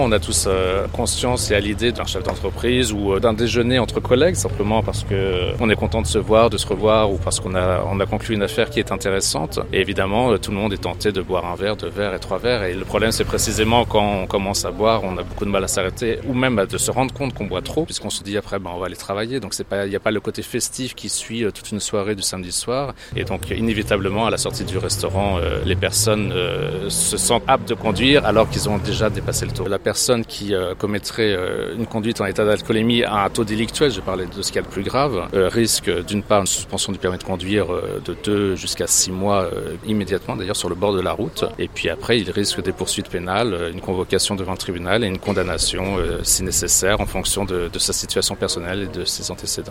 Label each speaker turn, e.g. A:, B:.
A: On a tous conscience et à l'idée d'un chef d'entreprise ou d'un déjeuner entre collègues, simplement parce qu'on est content de se voir, de se revoir ou parce qu'on a conclu une affaire qui est intéressante. Et évidemment, tout le monde est tenté de boire un verre, 2 verres et 3 verres. Et le problème, c'est précisément quand on commence à boire, on a beaucoup de mal à s'arrêter ou même de se rendre compte qu'on boit trop, puisqu'on se dit après, on va aller travailler. Donc il n'y a pas le côté festif qui suit toute une soirée du samedi soir. Et donc inévitablement, à la sortie du restaurant, les personnes se sentent aptes de conduire alors qu'ils ont déjà dépassé le taux. La personne qui commettrait une conduite en état d'alcoolémie à un taux délictuel, je parlais de ce qu'il y a de plus grave, risque d'une part une suspension du permis de conduire de 2 jusqu'à 6 mois immédiatement d'ailleurs sur le bord de la route. Et puis après, il risque des poursuites pénales, une convocation devant le tribunal et une condamnation si nécessaire en fonction de sa situation personnelle et de ses antécédents.